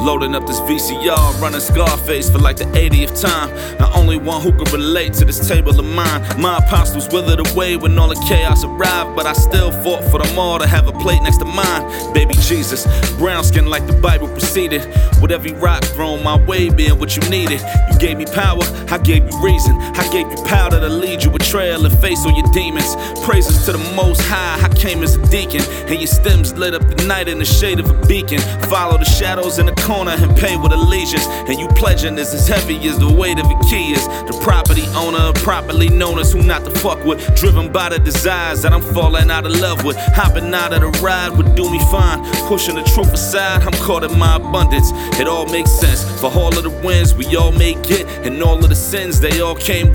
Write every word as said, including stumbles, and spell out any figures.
Loading up this V C R, running Scarface for like the eightieth time. The only one who can relate to this table of mine. My apostles withered away when all the chaos arrived, but I still fought for them all to have a plate next to mine. Baby Jesus, brown skin like the Bible preceded, with every rock thrown my way being what you needed. You gave me power, I gave you reason, I gave you powder to lead you a trail and face all your demons. Praises to the Most High, I came as a deacon, and your stems lit up the night in the shade of a beacon. Follow the shadows in the corner and pay with allegiance, and you pledging is as heavy as the weight of a key is. The property owner, properly known as who not to fuck with, driven by the desires that I'm falling out of love with. Hopping out of the ride would do me fine, pushing the truth aside, I'm caught in my abundance. It all makes sense, for all of the wins we all may get, and all of the sins they all came